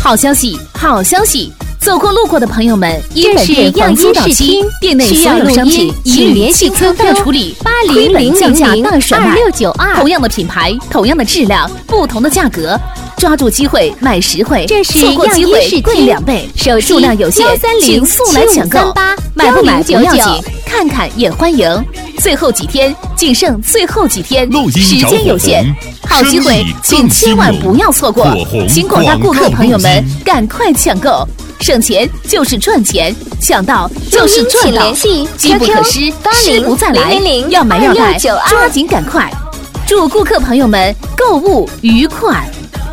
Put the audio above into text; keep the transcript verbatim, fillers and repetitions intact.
好消息，好消息！走过路过的朋友们，因本店黄金到期，店内所有商品一律联系仓到处理， 八零零降价大甩卖， 二六九二， 同样的品牌，同样的质量，不同的价格，抓住机会买实惠， 这是错过机会贵两倍，数量有限，请速来抢购，买不买不要紧，看看也欢迎。最后几天，仅剩最后几天，时间有限，好机会，请千万不要错过，请广大顾客朋友们赶快抢购。省钱就是赚钱，抢到就是赚到，机不可失，失不再来。要买要买，抓紧赶快！祝顾客朋友们购物愉快！